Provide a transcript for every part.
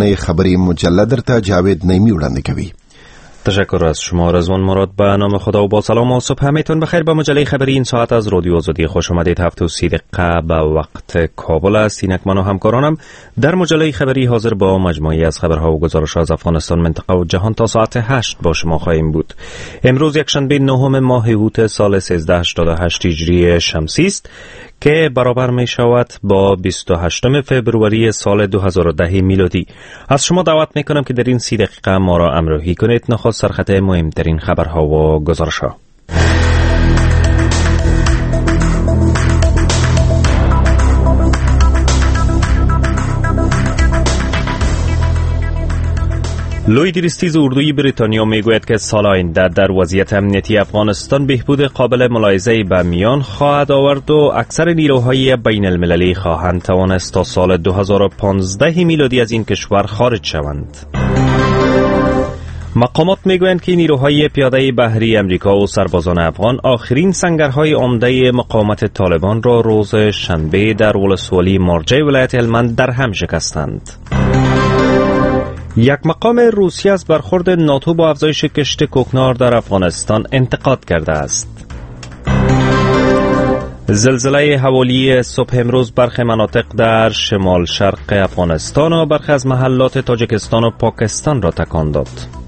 رسانه خبری مجلد تا جاوید نعیمی وړاندې کوي. تشکر از شما رضوان مراد. به نام خدا و با سلام و صبح همتون بخیر. به مجله خبری این ساعت از رادیو آزادی خوش آمدید. 7:30 به وقت کابل است. اینک من و همکارانم در مجله خبری حاضر با مجموعی از خبرها و گزارش‌ها از افغانستان، منطقه و جهان تا ساعت 8 با شما خواهیم بود. امروز یکشنبه 9 ماه اوت سال 1388 هجری شمسی است که برابر می شود با 28 فوریه سال 2010 میلادی. از شما دعوت می کنم که در این 30 دقیقه ما را همراهی کنید. نخست سرخط مهمترین خبرها و گزارش‌ها. لوید ریستیز اردوی بریتانیا میگوید که سال آینده در وضعیت امنیتی افغانستان بهبود قابل ملاحظه‌ای به میان خواهد آورد و اکثر نیروهای بین المللی خواهند توانست تا سال 2015 میلادی از این کشور خارج شوند. مقامات میگویند که نیروهای پیاده بحری امریکا و سربازان افغان آخرین سنگرهای عمده مقاومت طالبان را روز شنبه در ولسوالی مارجه ولایت هلمند در هم شکستند. یک مقام روسیه از برخورد ناتو با افزایش کشت کوکنار در افغانستان انتقاد کرده است. زلزله حوالی صبح امروز برخی مناطق در شمال شرق افغانستان و برخی از محلات تاجیکستان و پاکستان را تکان داد.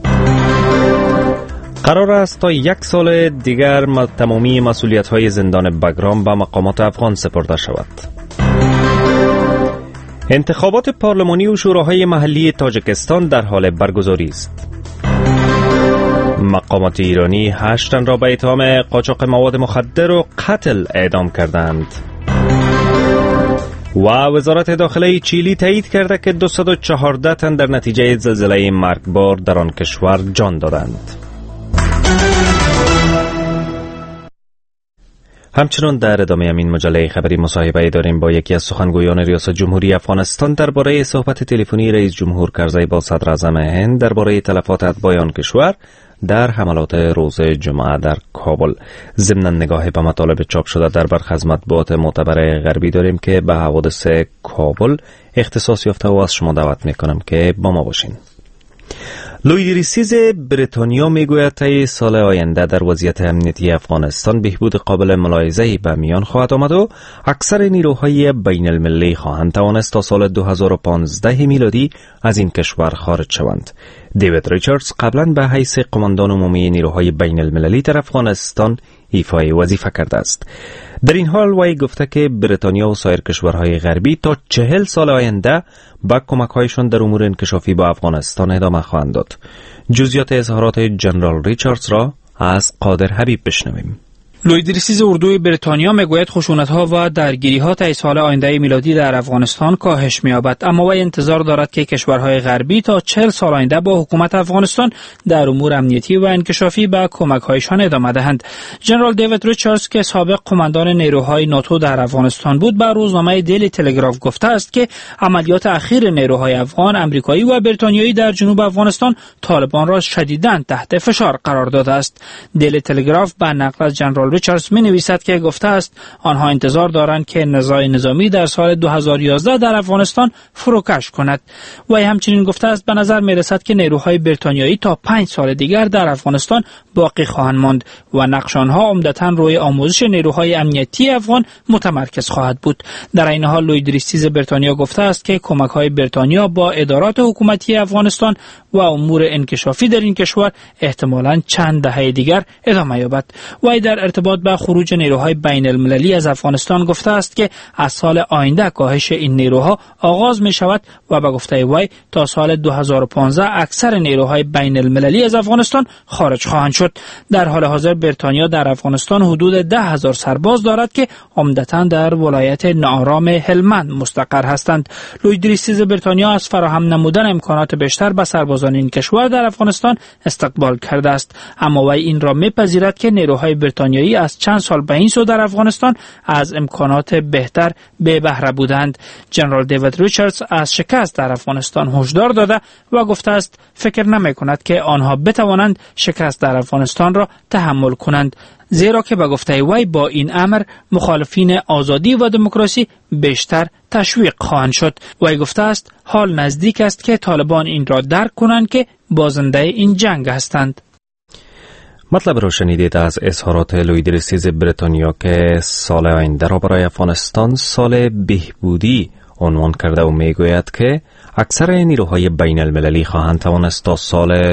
قرار است تا 1 سال دیگر تمامی مسئولیت‌های زندان بگرام به مقامات افغان سپرده شود. انتخابات پارلمانی و شوراهای محلی تاجیکستان در حال برگزاری است. مقامات ایرانی 8 تن را به اتهام قاچاق مواد مخدر و قتل اعدام کردند. و وزارت داخله چیلی تایید کرده که 214 تن در نتیجه زلزله مرگبار در آن کشور جان دادند. همچنان در ادامه این مجله خبری مصاحبه داریم با یکی از سخنگویان ریاست جمهوری افغانستان درباره صحبت تلفنی رئیس جمهور کرزی با صدر اعظم هند درباره تلفات اتباع آن کشور در حملات روز جمعه در کابل. ضمن نگاه به مطالب چاپ شده در برخی از مطبوعات معتبر غربی داریم که به حوادث کابل اختصاص یافته و از شما دعوت میکنم که با ما باشین. لوید ریستیز بریتانیا میگوید طی سال آینده در وضعیت امنیتی افغانستان بهبود قابل ملاحظه‌ای به میان خواهد آمد و اکثر نیروهای بین المللی خواهند توانست تا سال 2015 میلادی از این کشور خارج شوند. دیوید ریچاردز قبلا به حیث قماندان عمومی نیروهای بین المللی در افغانستان ایفای وظیفه کرده است. در این حال وی گفته که بریتانیا و سایر کشورهای غربی تا 40 سال آینده با کمک‌هایشان در امور انکشافی با افغانستان ادامه خواهند داد. جزئیات اظهارات جنرال ریچاردز را از قادر حبیب بشنویم. لوید ریستیز اردوی بریتانیا میگوید خشونت‌ها و درگیری‌ها تا سال آینده میلادی در افغانستان کاهش می‌یابد، اما وی انتظار دارد که کشورهای غربی تا 40 سال آینده با حکومت افغانستان در امور امنیتی و انکشافی به کمک‌هایشان ادامه دهند. جنرال دیوید ریچاردز که سابق قماندان نیروهای ناتو در افغانستان بود، به روزنامه دیلی تلگراف گفته است که عملیات اخیر نیروهای افغان، آمریکایی و بریتانیایی در جنوب افغانستان طالبان را شدیداً تحت فشار قرار داده است. دیلی تلگراف به نقل از جنرال ریچاردز می نویسد که گفته است آنها انتظار دارند که نزاع نظامی در سال 2011 در افغانستان فروکش کند. و همچنین گفته است به نظر می رسد که نیروهای بریتانیایی تا 5 سال دیگر در افغانستان باقی خواهند ماند و نقش آنها عمدتاً روی آموزش نیروهای امنیتی افغان متمرکز خواهد بود. در این حال لوید ریستیز بریتانیا گفته است که کمک‌های بریتانیا با ادارات حکومتی افغانستان و امور انکشافی در این کشور احتمالاً چند دهه دیگر ادامه یابد. و در ارتباط با خروج نیروهای بین المللی از افغانستان گفته است که از سال آینده کاهش این نیروها آغاز می شود و به گفته وی تا سال 2015 اکثر نیروهای بین المللی از افغانستان خارج خواهند شد. در حال حاضر بریتانیا در افغانستان حدود 10,000 سرباز دارد که عمدتاً در ولایت ناآرام هلمند مستقر هستند. لوید ریستیز بریتانیا از فراهم نمودن امکانات بیشتر به سربازان این کشور در افغانستان استقبال کرده است، اما وی این را میپذیرد که نیروهای بریتانیایی حرفه‌ای از چند سال به این سو در افغانستان از امکانات بهتر به بهره بودند. جنرال دیوید ریچاردز از شکست در افغانستان هشدار داده و گفته است فکر نمی‌کند که آنها بتوانند شکست در افغانستان را تحمل کنند، زیرا که به گفته وی با این امر مخالفین آزادی و دموکراسی بیشتر تشویق خواهند شد. وی گفته است حال نزدیک است که طالبان این را درک کنند که بازنده این جنگ هستند. مطلب را شنیدید از اظهارات لویدرسیز بریتانیا که سال آینده را برای افغانستان سال بهبودی عنوان کرده و میگوید که اکثر نیروهای بین المللی خواهند توانست تا سال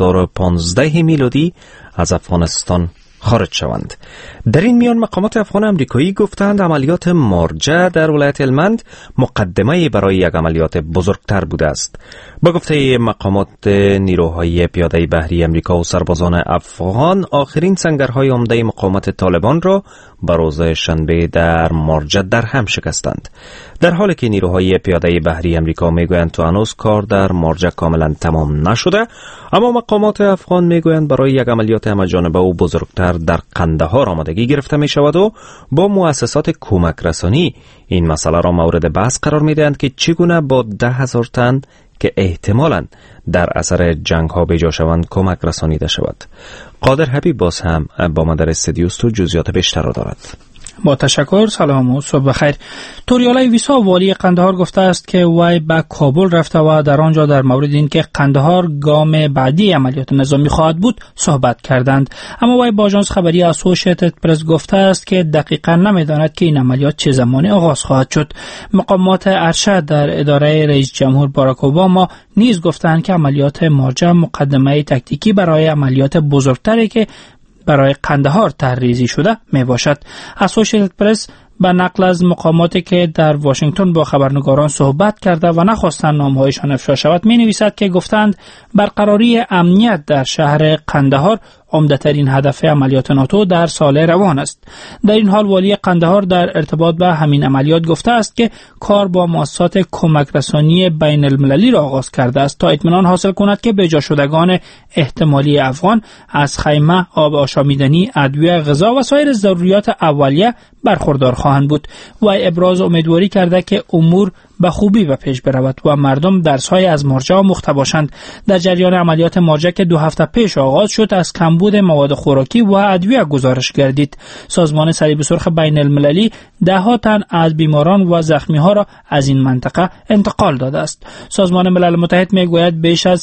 2015 میلادی از افغانستان خارج شوند. در این میان مقامات افغان امریکایی گفتند عملیات مارجه در ولایت هلمند مقدمه برای یک عملیات بزرگتر بوده است. با گفته مقامات نیروهای پیاده بحری امریکا و سربازان افغان آخرین سنگرهای عمده مقاومت طالبان را به روز شنبه در مارجه در هم شکستند. در حالی که نیروهای پیاده بحری امریکا میگویند تا هنوز کار در مارجه کاملا تمام نشده، اما مقامات افغان میگویند برای یک عملیات همه‌جانبه و بزرگتر در قندهار آمادگی گرفته می شود و با مؤسسات کمک رسانی این مسئله را مورد بحث قرار می دهند که چگونه با 10,000 تن که احتمالاً در اثر جنگ ها به جا شوند کمک رسانیده شود. قادر حبیب باز هم با ما در استودیو است و جزئیات بیشتر را دارد. با تشکر، سلام و صبح بخیر. توریالای ویسا والی قندهار گفته است که وی به کابل رفته و در آنجا در مورد اینکه قندهار گام بعدی عملیات نظامی خواهد بود صحبت کردند، اما وی با آژانس خبری اسوسییتد پرس گفته است که دقیقاً نمی‌داند که این عملیات چه زمانی آغاز خواهد شد. مقامات ارشد در اداره رئیس جمهور باراک اوباما نیز گفتند که عملیات مارجه مقدمه تکتیکی برای عملیات بزرگتری که برای قندهار طرحریزی شده می باشد. اسوسییتد پرس به نقل از مقاماتی که در واشنگتن با خبرنگاران صحبت کرده و نخواستند نامهایشان افشا شود می نویسد که گفتند برقراری امنیت در شهر قندهار عمده‌ترین هدف عملیات ناتو در سال روان است. در این حال والی قندهار در ارتباط به همین عملیات گفته است که کار با مؤسسات کمک رسانی بین المللی را آغاز کرده است تا اطمینان حاصل کند که به جا شدگان احتمالی افغان از خیمه، آب آشامیدنی، ادویه، غذا و سایر ضروریات اولیه برخوردار خواهند بود. و ابراز امیدواری کرده که امور به خوبی به پیش برود و مردم درس‌های از مارجه آموخته باشند. در جریان عملیات مارجه که 2 هفته پیش آغاز شد از کمبود مواد خوراکی و ادویه گزارش گردید. سازمان صلیب سرخ بین المللی 10 تن از بیماران و زخمی‌ها را از این منطقه انتقال داده است. سازمان ملل متحد میگوید بیش از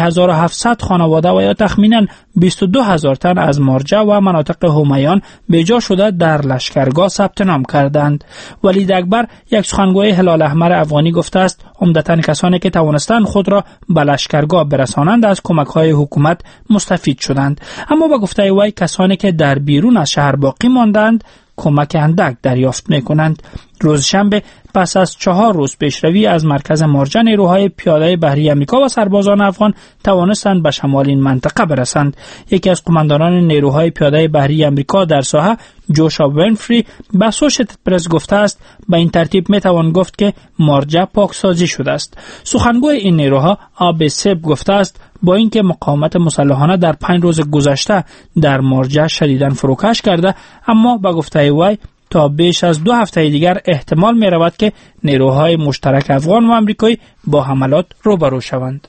3700 خانواده و یا تخمیناً 22,000 تن از مارجه و مناطق همیان به جا شده در لشکرگاه ثبت نام کردند. ولید اکبر، یک سخنگوی هلال احمر افغانی، گفته است عمدتاً کسانی که توانستند خود را به لشکرگاه برسانند از کمک‌های حکومت مستفید شدند، اما با گفته وی کسانی که در بیرون از شهر باقی ماندند کمک اندک دریافت می‌کنند. روز شنبه پس از 4 روز پیشروی از مرکز مارجه نیروهای پیاده بحری آمریکا و سربازان افغان توانستند به شمال این منطقه برسند. یکی از قماندانان نیروهای پیاده بحری آمریکا در ساحه، جوشا ونفری، به اسوسییتد پرس گفته است به این ترتیب میتوان گفت که مارجه پاکسازی شده است. سخنگوی این نیروها آب سب گفته است با اینکه مقاومت مسلحانه در 5 روز گذشته در مارجه شدیداً فروکش کرده، اما با گفته وی تا بیش از 2 هفته دیگر احتمال می رود که نیروهای مشترک افغان و امریکایی با حملات روبرو شوند.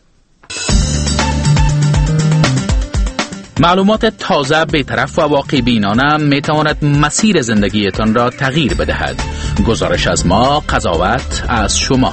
معلومات تازه، بی‌طرف و واقع بینانه می تواند مسیر زندگیتان را تغییر بدهد. گزارش از ما، قضاوت از شما.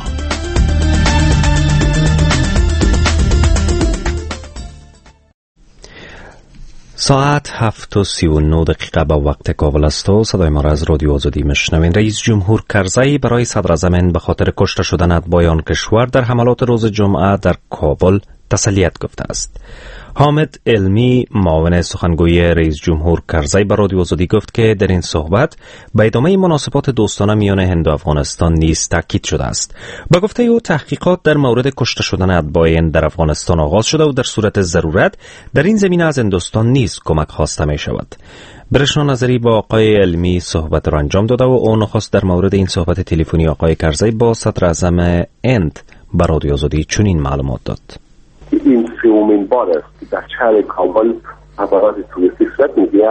ساعت 7:39 به وقت کابل است و صدای ما را از رادیو آزادی میشنوین. رئیس جمهور کرزی برای صدراعظم به خاطر کشته شدن اتباعان کشور در حملات روز جمعه در کابل تسلیت گفته است. حامد علمی، معاون سخنگوی رئیس جمهور کرزی، به رادیو آزادی گفت که در این صحبت به ادامه مناسبات دوستانه میان هند و افغانستان نیز تاکید شده است. با گفته او تحقیقات در مورد کشته شدن اتباع هند در افغانستان آغاز شده و در صورت ضرورت در این زمینه از هندوستان نیز کمک خواسته می شود. برشنا نظری با آقای علمی صحبت را انجام داده و او نخست در مورد این صحبت تلفنی آقای کرزی با صدراعظم هند به رادیو آزادی چنین معلومات داد. این سومین بار است که در شهر کابل حملات توریستی صورت می‌گیرد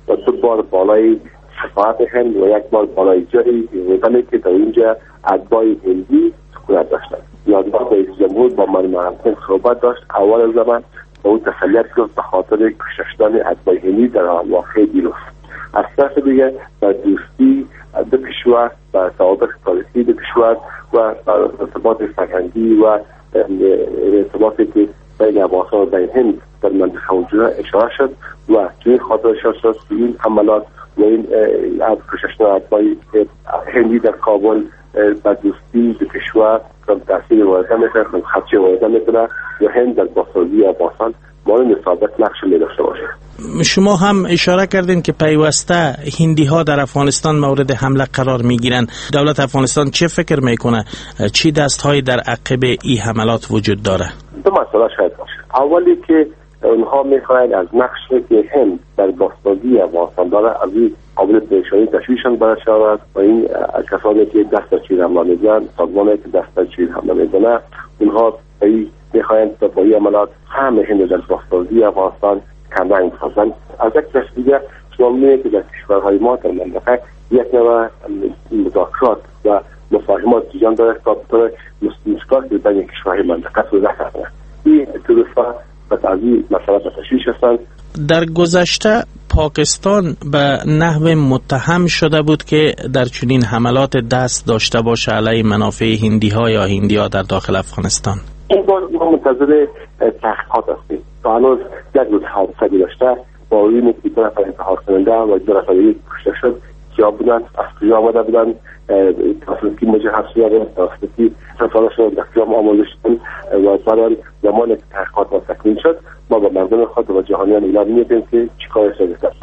و 2 بار بالای سفارت هند و 1 بار بالای جایی وطنی که در اینجا اتباع هندی سکونت داشتند. یادگار رئیس جمهور با منموهن سینگ صحبت داشت. اول زمان به او تسلیت گفت به خاطر کشته شدن اتباع هندی در واقع دیروز. از طرف دیگه در دوستی دو کشور و توافق تاریخی دو کشور و ارتباط فرهنگی و ارتباطی که بین افغانستان و بین هند در منطقه اونجا اشاره شد و چنین خاطر اشاره شد که این حملات و این کشته شدن اتباع هندی در کابل بر دوستی دو کشور تاثیر وارد میکنه، خدشه وارد میکنه و هند در بازسازی افغانستان مانند سابق نقش داشته باشه. شما هم اشاره کردین که پیوسته هندی ها در افغانستان مورد حمله قرار میگیرن. دولت افغانستان چه فکر میکنه؟ چی دستهایی در عقب این حملات وجود داره؟ 2 مسئله شاید باشه. اولی که اونها میخواهند از نقشی که هند در بازسازی افغانستان داره از این قابل پیشانی تشویشان برشود و این کسانی که دست در چین حمله میزنن، سازمانی که دست در چین حمله میزنن، اونها میخواهند با این عملات همه هند در بازسازی افغانستان کمرنگ سازند. از یک طرف دیگر شما می‌بینید که در کشورهای ما در منطقه یک نوع مذاکرات و مفاهمات جریان داره تا بطور مشکلاتی بین کشورهای منطقه صورت گرفته. این طرف‌ها از این مسئله تشویش هستند. در گذشته پاکستان به نحو متهم شده بود که در چنین حملات دست داشته باشه علیه منافع هندی ها یا هندی ها در داخل افغانستان. این بار ما منتظر تحقیقات هستیم. تا هنوز یک روز حادثه گذشته با این که 2 نفر انتحار کننده و 2 نفر کشته شد کیا بودن، از کجا آمده بودن، توسط مجهز شده، توسط سفارشان در کجا آموزش شدن و بعد زمان تحقیقات تکمیل شد ما با مردم خود و جهانیان اعلام می‌کنیم که چیکار شده است.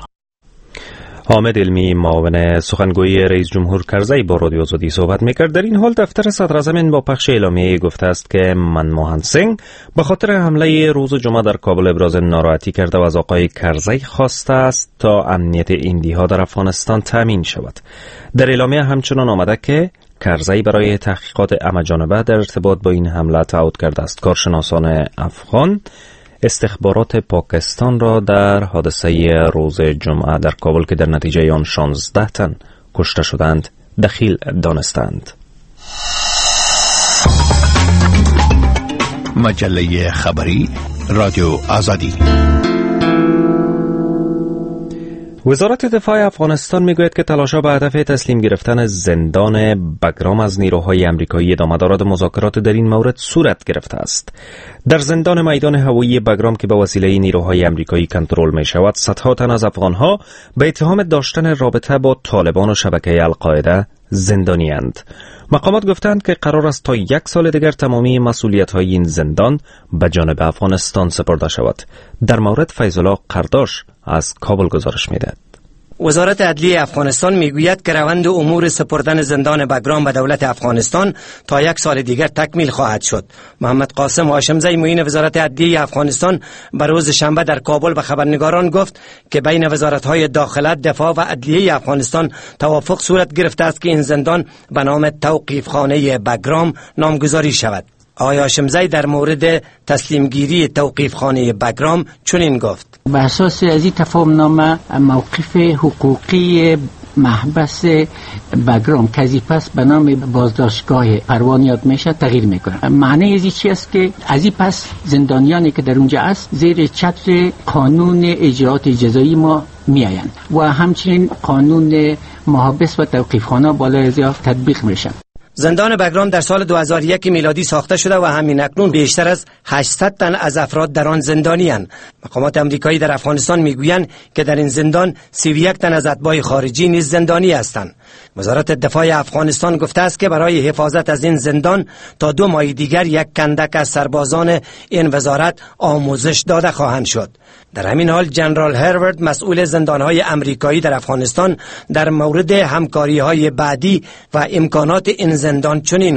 حامد علمی معاون سخنگوی رئیس جمهور کرزی با رادیو آزادی صحبت میکرد. در این حال دفتر صدراعظم با پخش اعلامیه گفته است که منموهن سینگ به خاطر حمله روز جمعه در کابل ابراز ناراحتی کرده و از آقای کرزی خواسته است تا امنیت هندی ها در افغانستان تامین شود. در اعلامیه همچنان آمده که کرزی برای تحقیقات همه‌جانبه در ارتباط با این حمله تعهد کرده است. کارشناسان افغان استخبارات پاکستان را در حادثه روز جمعه در کابل که در نتیجه آن 16 تن کشته شدند دخیل دانستند. مجله خبری رادیو آزادی. وزارت دفاع افغانستان میگوید که تلاش‌ها به هدف تسلیم گرفتن زندان بگرام از نیروهای آمریکایی ادامه دارد. مذاکرات در این مورد صورت گرفته است. در زندان میدان هوایی بگرام که به وسیله نیروهای آمریکایی کنترل می شود، صدها تن از افغانها به اتهام داشتن رابطه با طالبان و شبکه القاعده زندانی اند. مقامات گفتند که قرار است تا 1 سال دیگر تمامی مسئولیت‌های این زندان به جانب افغانستان سپرده شود. در مورد فیض‌الله قرداش از کابل گزارش می‌دهد. وزارت عدلیه افغانستان میگوید که روند امور سپردن زندان بگرام به دولت افغانستان تا 1 سال دیگر تکمیل خواهد شد. محمد قاسم هاشمزی معین وزارت عدلیه افغانستان به روز شنبه در کابل به خبرنگاران گفت که بین وزارت‌های داخله، دفاع و عدلیه افغانستان توافق صورت گرفته است که این زندان به نام توقیفخانه بگرام نامگذاری شود. آقای هاشمزی در مورد تسلیمگیری توقیفخانه بگرام چنین گفت: بر اساس از این تفاهمنامه موقف حقوقی محبس بگرام که از این پس به نام بازداشتگاه پروان یاد میشه تغییر میکنه. معنی از این چی است که از این پس زندانیانی که در اونجا است زیر چتر قانون اجرات جزایی ما میآیند و همچنین قانون محابس و توقیفخانه بالای از تطبیق میشن. زندان بگرام در سال 2001 میلادی ساخته شده و همین اکنون بیشتر از 800 تن از افراد در آن زندانی‌اند. مقامات آمریکایی در افغانستان میگویند که در این زندان 31 تن از اتباع خارجی نیز زندانی هستند. وزارت دفاع افغانستان گفته است که برای حفاظت از این زندان تا 2 ماه دیگر 1 کندک از سربازان این وزارت آموزش داده خواهند شد. در همین حال جنرال هروارد مسئول زندان‌های آمریکایی در افغانستان در مورد همکاری‌های بعدی و امکانات این زندان چنین گفت: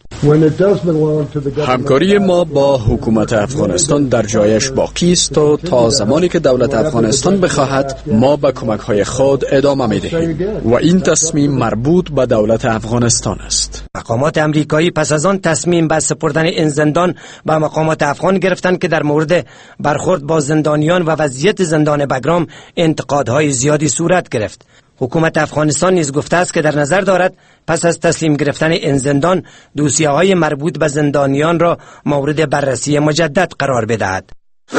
همکاری ما با حکومت افغانستان در جایش باقی است و تا زمانی که دولت افغانستان بخواهد ما به کمک‌های خود ادامه می‌دهیم و این تصمیم مربوط به دولت افغانستان است. مقامات امریکایی پس از آن تصمیم به سپردن این زندان به مقامات افغان گرفتند که در مورد برخورد با زندانیان و وضعیت زندان بگرام انتقادهای زیادی صورت گرفت. حکومت افغانستان نیز گفته است که در نظر دارد پس از تسلیم گرفتن این زندان دوسیه‌های مربوط به زندانیان را مورد بررسی مجدد قرار بدهد.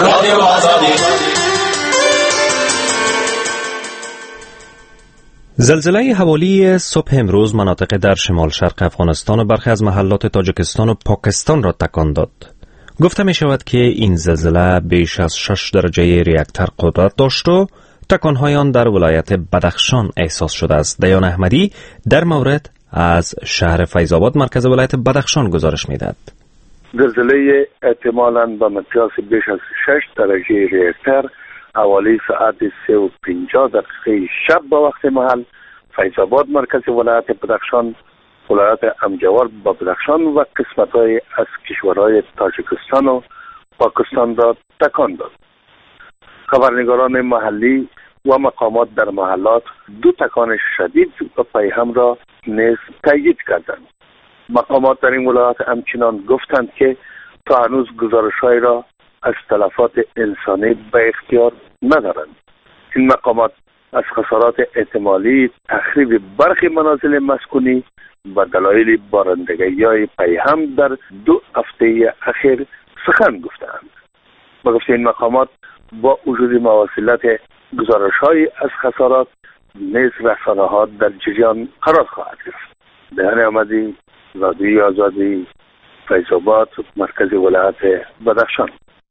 زلزله حوالی صبح امروز مناطق در شمال شرق افغانستان و برخی از محلات تاجیکستان و پاکستان را تکان داد. گفته می شود که این زلزله بیش از 6 درجه ریاکتور قدرت داشت و تکان‌های آن در ولایت بدخشان احساس شده است. دیان احمدی در مورد از شهر فیض‌آباد مرکز ولایت بدخشان گزارش می‌دهد. زلزله احتمالاً به مقیاس بیش از 6 درجه ریاکتور حوالی ساعت 3:50 دقیقه شب به وقت محل فیض‌آباد مرکز ولایت بدخشان، ولایت امجوار با بدخشان و قسمت‌های از کشورهای تاجیکستان و پاکستان را تکان داد. خبرنگاران محلی و مقامات در محلات دو تکان شدید و پیهم را نیز تایید کردند. مقامات در این ولایات همچنان گفتند که تا هنوز گزارش‌هایی را از تلفات انسانی به اختیار ندارند. این مقامات از خسارات احتمالی تخریب برخی منازل مسکونی و دلایل بارندگی‌های پیهم در 2 هفته اخیر سخن گفتند. با گفته این مقامات با وجود مواصلت گزارش‌های از خسارات نیز رسانه‌ها در جریان قرار خواهد گرفت. دیان احمدی، رادیوی آزادی، فیض‌آباد، مرکز ولایت بدخشان.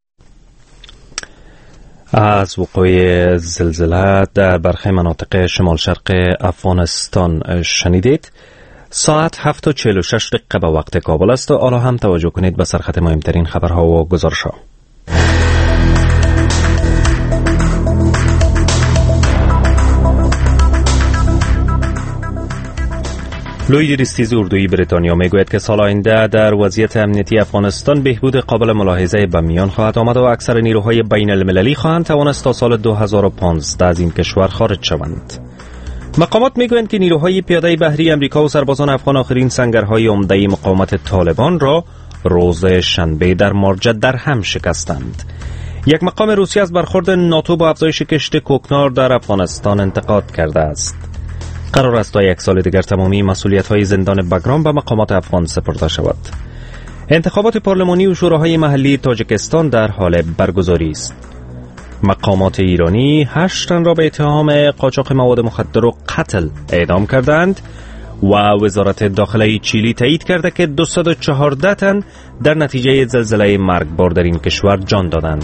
از وقوع زلزله در برخی مناطق شمال شرق افغانستان شنیدید. ساعت 7:46 به وقت کابل است و حالا هم توجه کنید به سرخط مهمترین خبرها و گزارش‌ها. لوی ریستیز اردویی بریتانیا میگوید که سال آینده در وضعیت امنیتی افغانستان بهبود قابل ملاحظه به میان خواهد آمد و اکثر نیروهای بین المللی خواهند توانست تا سال 2015 از این کشور خارج شوند. مقامات میگویند که نیروهای پیاده بحری امریکا و سربازان افغان آخرین سنگرهای عمده مقاومت طالبان را روز شنبه در مارجه در هم شکستند. یک مقام روسی از برخورد ناتو با افزایش کشت کوکنار در افغانستان انتقاد کرده است. قرار است تا 1 سال دیگر تمامی مسئولیت‌های زندان بگرام به مقامات افغان سپرده شود. انتخابات پارلمانی و شوراهای محلی تاجیکستان در حال برگزاری است. مقامات ایرانی 8 تن را به اتهام قاچاق مواد مخدر و قتل اعدام کردند و وزارت داخله چیلی تایید کرده که 214 تن در نتیجه زلزله مرگبار در این کشور جان دادند.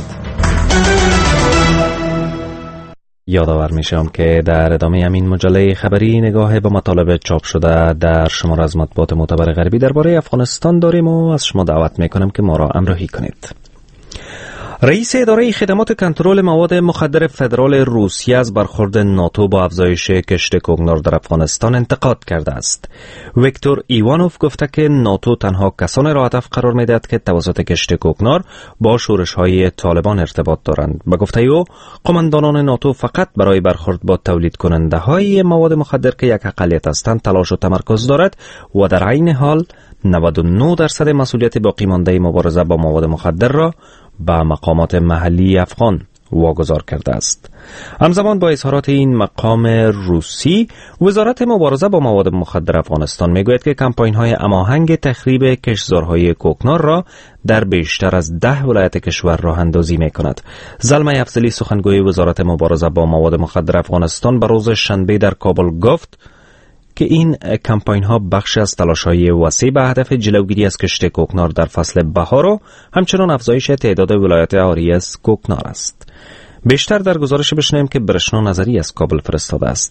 یادآور میشم که در ادامه همین مجله خبری نگاه به مطالب چاپ شده در شماره از مطبوعات معتبر غربی درباره افغانستان داریم و از شما دعوت میکنم که ما را همراهی کنید. رئیس اداره خدمات کنترل مواد مخدر فدرال روسیه از برخورد ناتو با افزایش کشت کوکنار در افغانستان انتقاد کرده است. ویکتور ایوانوف گفته که ناتو تنها کسانی را هدف قرار می‌دهد که توسط کشت کوکنار با شورش‌های طالبان ارتباط دارند. به گفته او، قماندانان ناتو فقط برای برخورد با تولید کننده‌های مواد مخدر که یک اقلیت هستند تلاش و تمرکز دارد و در عین حال 99% مسئولیت باقی مانده مبارزه با مواد مخدر را به مقامات محلی افغان واگذار کرده است. همزمان با اظهارات این مقام روسی، وزارت مبارزه با مواد مخدر افغانستان میگوید که کمپاین‌های هماهنگ تخریب کشتزارهای کوکنار را در بیشتر از 10 ولایت کشور راه اندازی می‌کند. زلمه افضلی سخنگوی وزارت مبارزه با مواد مخدر افغانستان به روز شنبه در کابل گفت که این کمپاین ها بخش از تلاش‌های وسیع به هدف جلوگیری از کشت کوکنار در فصل بهار و همچنان افزایش تعداد ولایات عاری از کوکنار است. بیشتر در گزارش بشنویم که برشنا نظری از کابل فرستاده است.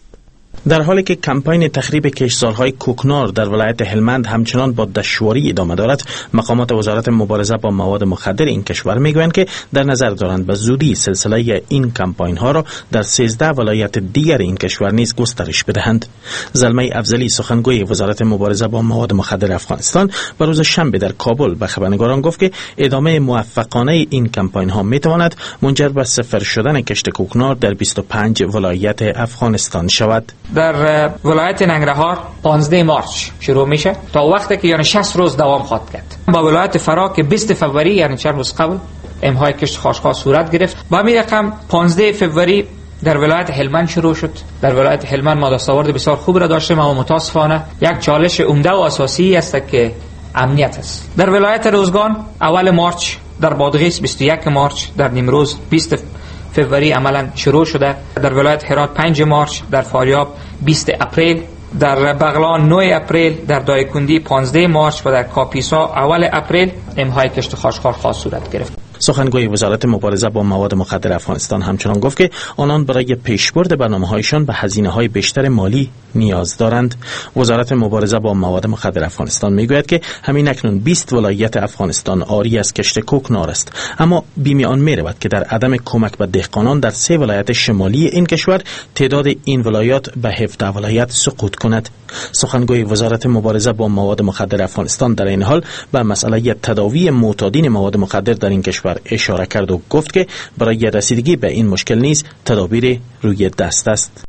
در حالی که کمپاین تخریب کشتزارهای کوکنار در ولایت هلمند همچنان با دشواری ادامه دارد، مقامات وزارت مبارزه با مواد مخدر این کشور میگویند که در نظر دارند به زودی سلسله این کمپاین ها را در 13 ولایت دیگر این کشور نیز گسترش بدهند. زلمه افضلی سخنگوی وزارت مبارزه با مواد مخدر افغانستان به روز شنبه در کابل به خبرنگاران گفت که ادامه موفقانه این کمپاین ها میتواند منجر به صفر شدن کشت کوکنار در 25 ولایت افغانستان شود. در ولایت ننگرهار 15 مارچ شروع میشه تا وقتی که یعنی 60 روز دوام خواهد کرد. با ولایت فرا که 20 فوریه یعنی چند روز قبل امهای کشت خاشقا صورت گرفت. با همین رقم 15 فوریه در ولایت هلمند شروع شد. در ولایت هلمند ما دستاورد بسیار خوب را داشتیم، اما متاسفانه یک چالش عمده و اساسی است که امنیت است. در ولایت روزگان اول مارچ، در بادغیس 21 مارچ، در نیمروز 20 فوریه عملا شروع شده. در ولایت هرات 5 مارچ، در فاریاب 20 اپریل، در بغلان 9 اپریل، در دایکندی 15 مارچ و در کاپیسا اول اپریل امهای کشت خاشقار خاص صورت گرفت. سخنگوی وزارت مبارزه با مواد مخدر افغانستان همچنان گفت که آنان برای پیشبرد برنامه‌هایشان به هزینه‌های بیشتر مالی نیاز دارند. وزارت مبارزه با مواد مخدر افغانستان میگوید که همین اکنون 20 ولایت افغانستان عاری از کشت کوکنار است، اما بیم آن می‌رود که در عدم کمک به دهقانان در 3 ولایت شمالی این کشور تعداد این ولایات به 17 ولایت سقوط کند. سخنگوی وزارت مبارزه با مواد مخدر افغانستان در این حال به مسئله تداوی معتادین مواد مخدر در این کشور اشاره کرد و گفت که برای رسیدگی به این مشکل نیز تدابیر روی دست است.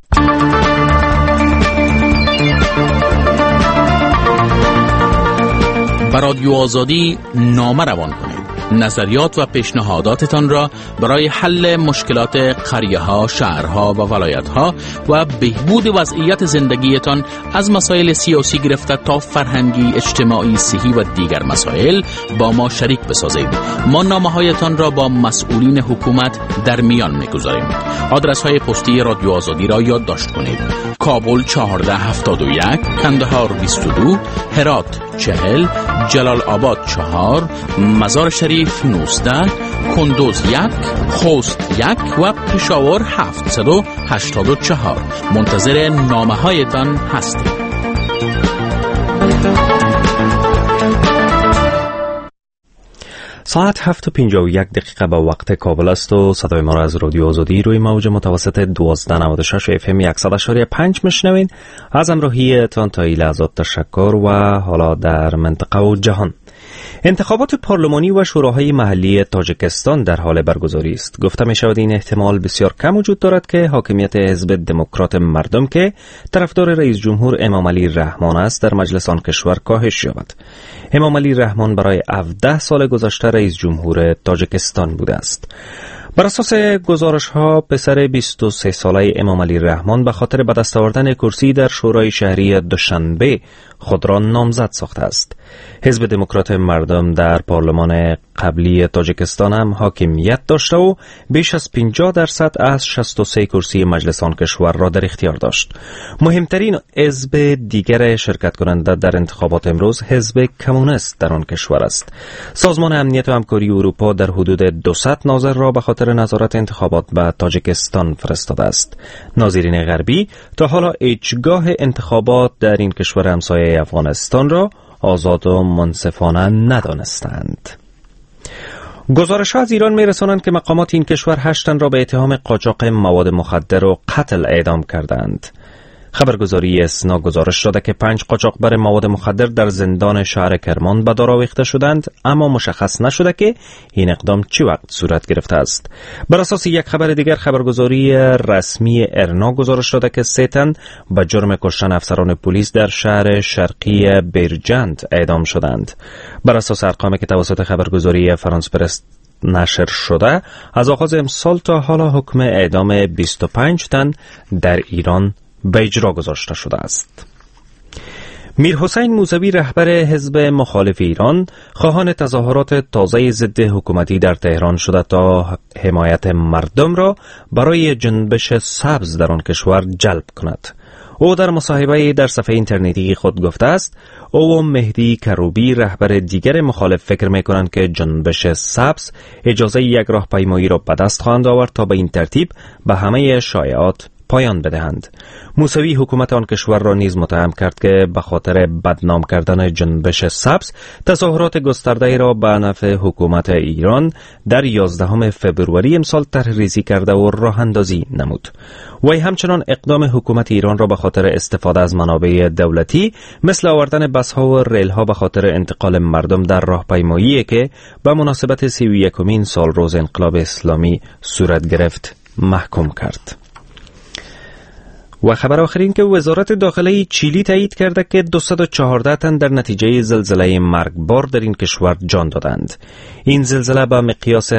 به رادیو آزادی نامه روان کنید. نظریات و پیشنهاداتتان را برای حل مشکلات قریه‌ها، شهرها و ولایت‌ها و بهبود وضعیت زندگیتان از مسائل سیاسی گرفته تا فرهنگی، اجتماعی، صحی و دیگر مسائل با ما شریک بسازید. ما نامه‌هایتان را با مسئولین حکومت در میان می‌گذاریم. آدرس‌های پستی رادیو آزادی را یادداشت کنید: کابل 1471، کندهار 22، هرات 40، جلال آباد 4، مزار شریف 19، کندوز 1، خوست 1 و پشاور 784. منتظر نامه هایتان هستیم. ساعت 7:51 به وقت کابل است و صدای ما را از رادیو آزادی روی موج متوسط 1296 FM 100.5 میشنوین. از همراهیتان تا این لحظات تشکر و حالا در منطقه و جهان. انتخابات پارلمانی و شوراهای محلی تاجیکستان در حال برگزاری است. گفته می شود این احتمال بسیار کم وجود دارد که حاکمیت حزب دموکرات مردم که طرفدار رئیس جمهور امام علی رحمان است در مجلس آن کشور کاهش یابد. امام علی رحمان برای 17 سال گذشته رئیس جمهور تاجیکستان بوده است. بر اساس گزارش ها پسر 23 ساله امام علی رحمان به خاطر به دست آوردن کرسی در شورای شهری دوشنبه خود را نامزد ساخته است. حزب دموکرات مردم در پارلمان قبلی تاجیکستان هم حاکمیت داشته و بیش از 50% از 63 کرسی مجلس آن کشور را در اختیار داشت. مهمترین حزب دیگر شرکت کننده در انتخابات امروز حزب کمونیست در آن کشور است. سازمان امنیت و همکاری اروپا در حدود 200 ناظر را به خاطر نظارت انتخابات به تاجیکستان فرستاده است. ناظرین غربی تا حالا هیچگاه انتخابات در این کشور همسایه افغانستان را آزاد و منصفانه ندانستند. گزارش ها از ایران می رسانند که مقامات این کشور 8 تن را به اتهام قاچاق مواد مخدر و قتل اعدام کردند. خبرگزاری اسنا گزارش داده که 5 قاچاقبر مواد مخدر در زندان شهر کرمان به دار آویخته شدند، اما مشخص نشده که این اقدام چه وقت صورت گرفته است. بر اساس یک خبر دیگر خبرگزاری رسمی ارنا گزارش داده که 3 تن به جرم کشتن افسران پلیس در شهر شرقی بیرجند اعدام شدند. بر اساس ارقامی که توسط خبرگزاری فرانس پرس نشر شده، از آغاز امسال تا حالا حکم اعدام 25 تن در ایران به اجرا گذاشته شده است. میرحسین موسوی رهبر حزب مخالف ایران خواهان تظاهرات تازه ضد حکومتی در تهران شده تا حمایت مردم را برای جنبش سبز در آن کشور جلب کند. او در مصاحبه در صفحه اینترنتی خود گفته است او و مهدی کروبی رهبر دیگر مخالف فکر می‌کنند که جنبش سبز اجازه یک راهپیمایی را به دست خواهند آورد تا به این ترتیب به همه شایعات پایان بدهند. موسوی حکومت آن کشور را نیز متهم کرد که به خاطر بدنام کردن جنبش سبز تظاهرات گسترده را به نفع حکومت ایران در 11 فبروری امسال طرح‌ریزی کرده و راه اندازی نمود. وی همچنان اقدام حکومت ایران را به خاطر استفاده از منابع دولتی مثل آوردن بس‌ها و ریل‌ها به خاطر انتقال مردم در راهپیمایی که به مناسبت 31مین سالروز انقلاب اسلامی صورت گرفت محکوم کرد. و خبر آخرین که وزارت داخله چیلی تایید کرده که 214 تن در نتیجه زلزله مرگبار در این کشور جان دادند. این زلزله با مقیاس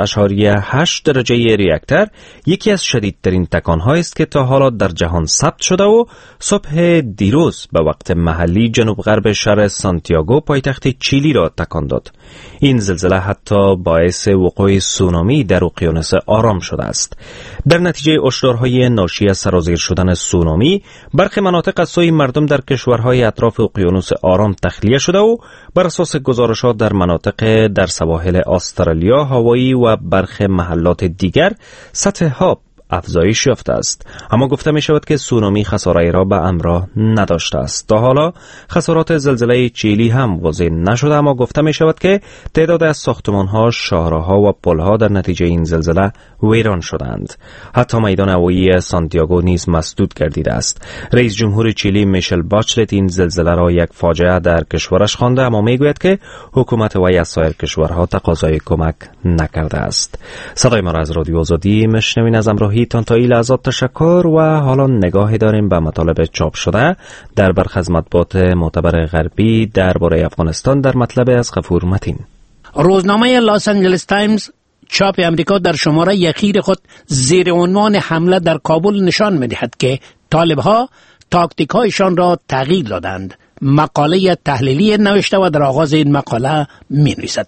8.8 درجه ریکتر یکی از شدیدترین تکان‌هایی است که تا حالا در جهان ثبت شده و صبح دیروز به وقت محلی جنوب غرب شهر سانتیاگو پایتخت چیلی را تکان داد. این زلزله حتی باعث وقوع سونامی در اقیانوس آرام شده است. در نتیجه هشدارهای ناشی از سرازیر شدن سونامی، برخی مناطق از سوی مردم در کشورهای اطراف اقیانوس آرام تخلیه شده و بر اساس گزارشات در مناطق در سواحل استرالیا، هاوایی و برخی محلات دیگر سطح آب افزایش یافته است. اما گفته می شود که سونامی خساره‌ای را به همراه نداشته است. تا حالا خسارات زلزله چیلی هم واضح نشده، اما گفته می شود که تعداد از ساختمان‌ها، شاهراه‌ها و پل‌ها در نتیجه این زلزله ویران شدند. حتی میدان هوایی سانتیاگو نیز مسدود گردیده است. رئیس جمهور چیلی میشل باچلت این زلزله را یک فاجعه در کشورش خوانده، اما میگوید که حکومت وی از سایر کشورها تقاضای کمک نکرده است. صدای ما را از رادیو آزادی میشنوین. از همراهی تا این لحظات تشکر و حالا نگاهی داریم به مطالب چاپ شده در برخی از مطبوعات معتبر غربی درباره افغانستان در مطلب از غفور متین. روزنامه لاس آنجلس تایمز چاپ امریکا در شماره اخیر خود زیر عنوان حمله در کابل نشان می‌دهد که طالب‌ها تاکتیک‌هایشان را تغییر دادند. مقاله تحلیلی نوشته و در آغاز این مقاله می‌نویسد: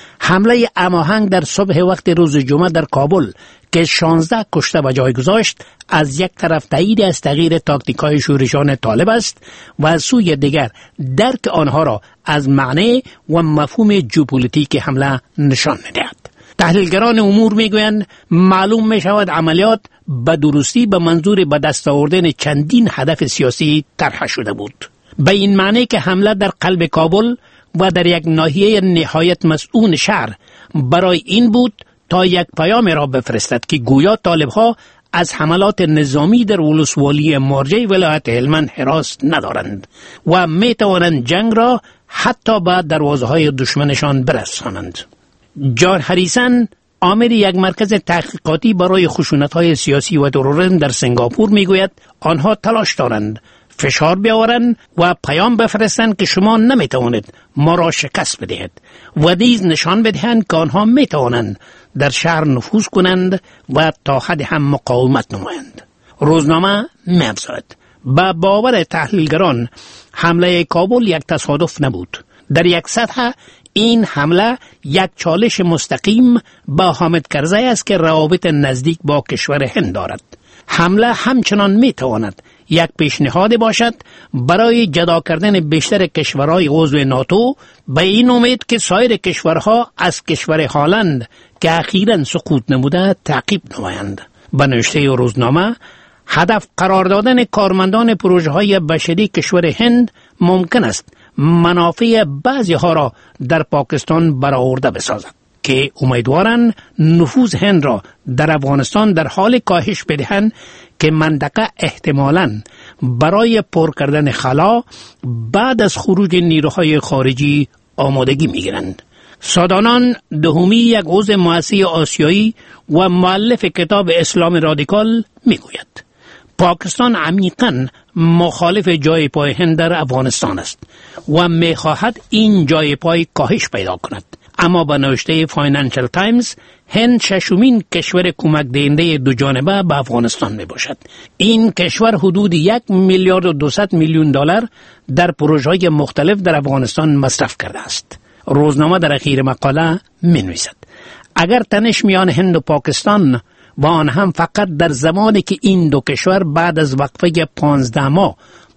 حمله هماهنگ در صبح وقت روز جمعه در کابل که 16 کشته به جای گذاشت، از یک طرف تایید از تغییر تاکتیک‌های شورشان طالب است و از سوی دیگر درک آنها را از معنی و مفهوم ژئوپلیتیک حمله نشان می‌دهد. تحلیلگران امور میگویند معلوم میشود عملیات به درستی به منظور به دست آوردن چندین هدف سیاسی طرح شده بود. به این معنی که حمله در قلب کابل و در یک ناحیه نهایت مسئول شهر برای این بود تا یک پیام را بفرستد که گویا طالب‌ها از حملات نظامی در ولسوالی مرجع ولایت هلمند هراس ندارند و می توانند جنگ را حتی به دروازه‌های دشمنشان برسانند. جان هریسن، عامل یک مرکز تحقیقاتی برای خشونت‌های سیاسی و تروریسم در سنگاپور میگوید آنها تلاش دارند فشار بیاورند و پیام بفرستند که شما نمیتوانید ما را شکست بدهید و نیز نشان بدهند که آنها میتوانند در شهر نفوذ کنند و تا حد هم مقاومت نمایند. روزنامه می‌افزاید با باور تحلیلگران حمله کابل یک تصادف نبود. در یک سطح این حمله یک چالش مستقیم با حامد کرزی است که روابط نزدیک با کشور هند دارد. حمله همچنان میتواند یک پیشنهاد باشد برای جدا کردن بیشتر کشورهای عضو ناتو به این امید که سایر کشورها از کشور هالند که اخیراً سقوط نموده تعقیب نمایند. به نوشته روزنامه هدف قرار دادن کارمندان پروژه‌های بشری کشور هند ممکن است منافع بعضی ها را در پاکستان برآورده بسازد که امیدوارند نفوذ هند را در افغانستان در حال کاهش بدهند که منطقه احتمالاً برای پر کردن خلا بعد از خروج نیروهای خارجی آمادگی می‌گیرند. سادانان دهمی، یک عضو مؤسسه آسیایی و مؤلف کتاب اسلام رادیکال میگوید پاکستان عمیقاً مخالف جای پای هند در افغانستان است و می‌خواهد این جای پای کاهش پیدا کند. اما به نوشته فاینانشل تایمز هند ششمین کشور کمک دهنده دو جانبه به افغانستان می باشد. این کشور حدود 1 میلیارد و 200 میلیون دلار در پروژه‌های مختلف در افغانستان مصرف کرده است. روزنامه در اخیر مقاله می نویسد اگر تنش میان هند و پاکستان و آن هم فقط در زمانی که این دو کشور بعد از وقفه 15 ماه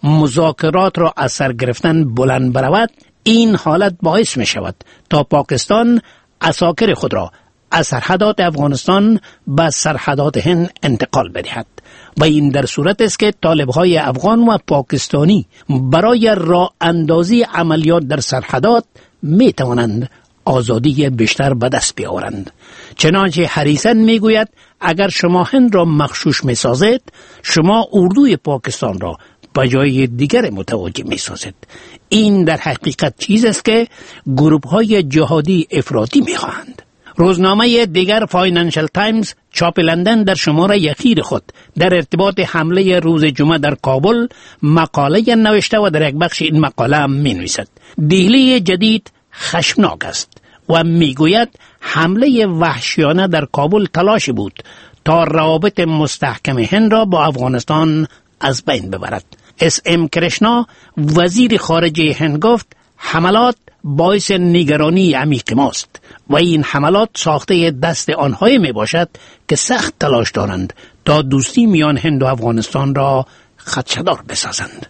مذاکرات را از سر گرفتن بلند برود، این حالت باعث می شود تا پاکستان عساکر خود را از سرحدات افغانستان به سرحدات هند انتقال بدهد و این در صورت است که طالب‌های افغان و پاکستانی برای راه اندازی عملیات در سرحدات می توانند آزادی بیشتر به دست بیاورند. چنانچه هریسن میگوید اگر شما هند را مغشوش می سازید، شما اردوی پاکستان را به جای دیگر متوجه می سازید. این در حقیقت چیز است که گروه‌های جهادی افراطی می خواهند. روزنامه دیگر فاینانشل تایمز چاپ لندن در شماره اخیر خود در ارتباط حمله روز جمعه در کابل مقاله نوشته و در یک بخش این مقاله می نویسد دهلی جدید خشمناک است و می گوید حمله وحشیانه در کابل تلاش بود تا روابط مستحکم هند را با افغانستان از بین ببرد. SM کرشنا وزیر خارجه هند گفت حملات باعث نگرانی عمیق ماست و این حملات ساخته دست آنهایی می باشد که سخت تلاش دارند تا دوستی میان هند و افغانستان را خدشه‌دار بسازند.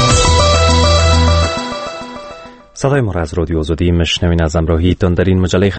صدای ما را از رادیو آزادی میشنوین. از همراهیتان در این مجله